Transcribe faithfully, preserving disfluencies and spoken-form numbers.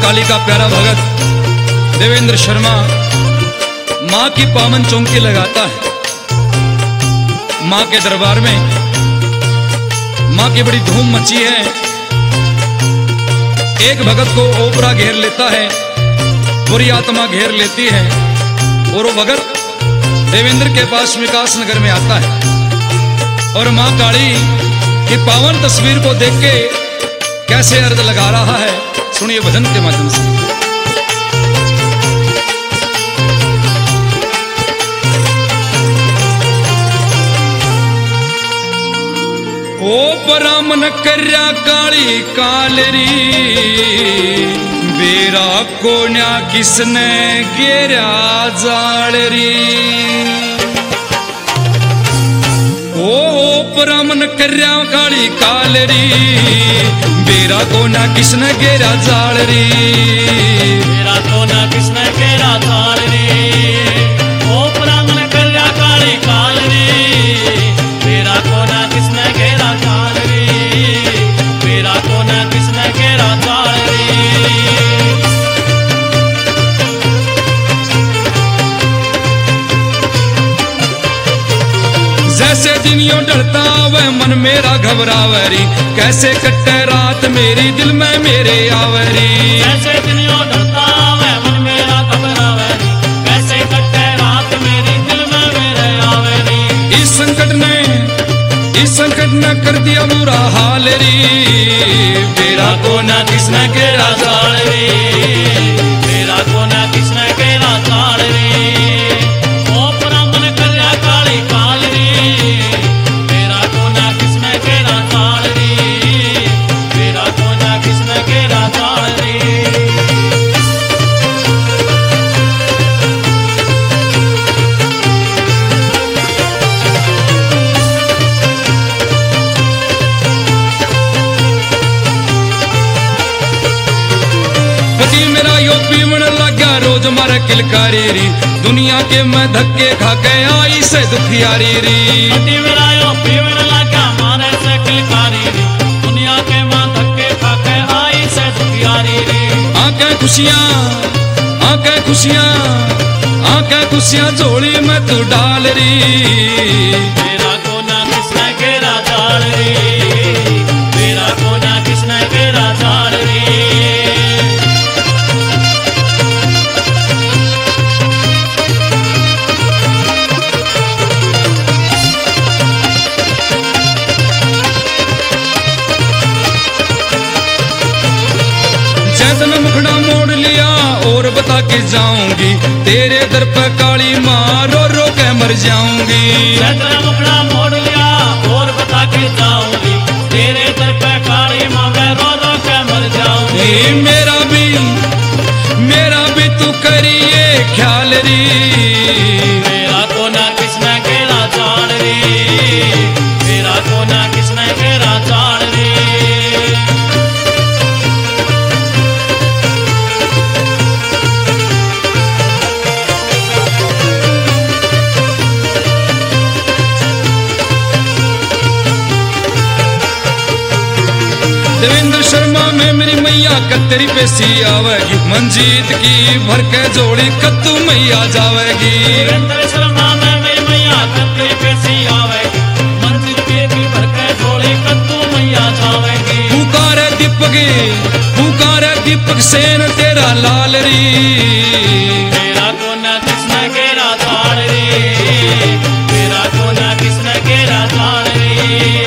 काली का प्यारा भगत देवेंद्र शर्मा माँ की पावन चौकी लगाता है। माँ के दरबार में माँ की बड़ी धूम मची है। एक भगत को ओपरा घेर लेता है, बुरी आत्मा घेर लेती है और वो भगत देवेंद्र के पास विकास नगर में आता है और माँ काली की पावन तस्वीर को देख के कैसे अर्थ लगा रहा है, सुनिए भजन के माध्यम से। ओ परामन कर्या काली कालरी, बेरा कोन्या किसने गेरा जालरी। ओ परामन कर्या काली कालरी, बेरा कोना किसने गेरा जालरी। बेरा कोना किसने गेरा जालरी। ओ परामन कर्या काली कालरी, बेरा कोना किसने गेरा जालरी। बेरा कोना किसने गेरा जालरी। जैसे दिन यूं डरता वह मन मेरा घबरावरी, कैसे कटे रात मेरी दिल में मेरे आवरी। जैसे दिन यूं डरता वह मन मेरा घबरावरी, कैसे कटे रात मेरी दिल में मेरे आवरी। इस संकट ने इस संकट ने कर दिया बुरा हाल री, बेरा कोना किसने गेरा जालरी। बेरा कोना किसने गेरा जालरी। ओ परामन कर्या काली कालरी, बेरा कोना किसने गेरा जालरी। बेरा कोना किसने गेरा जालरी। पति मेरा यो पीवन लगा रोज मारे किलकारी री, दुनिया के मैं धक्के खा के आई से दुखियारी री। पति मेरा यो पीवन लगा मारे से किलकारी री, दुनिया के मैं धक्के खा के आई से दुखियारी री। आंखें खुशियां आंखें खुशियां आंखें खुशियां झोली में तू डाल री। बेरा कोना किसने गेरा जालरी। बेरा कोना किसने गेरा जालरी। जैसे मैं मुखड़ा मोड़ लिया और बता के जाऊंगी, तेरे दर पे काली माँ रो रो के मर जाऊंगी। तेरा मुखड़ा मोड़ लिया और बता के जाऊंगी, तेरे दर पे काली माँ मैं रो रो के मर जाऊंगी। ए मेरा भी मेरा भी तू करिए ख्याल री। बेरा कोना किसने गेरा जालरी। बेरा कोना किसने गेरा जालरी। देवेंद्र शर्मा में मेरी मैया कतरी पेशी आवेगी, मंजीत की भर के जोड़ी कत्तू मैया जावेगी। देवेंद्र शर्मा में मेरी मैया कतरी पेशी आवेगी, मंजीत की भर के जोड़ी कत्तू मैया जावेगी। पुकारे दीपक पुकारे दीपक सेन तेरा लाल री। बेरा कोना किसने गेरा जालरी। बेरा कोना किसने गेरा जालरी।